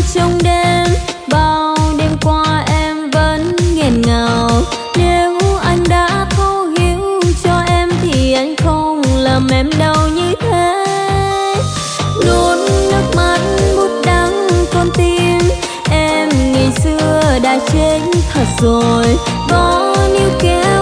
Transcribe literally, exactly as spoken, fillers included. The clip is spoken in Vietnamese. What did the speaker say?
trong đêm, bao đêm qua em vẫn nghẹn ngào. Nếu anh đã thấu hiểu cho em thì anh không làm em đau như thế. Nuốt nước mắt bút đắng con tim, em ngày xưa đã chết thật rồi. Có níu kéo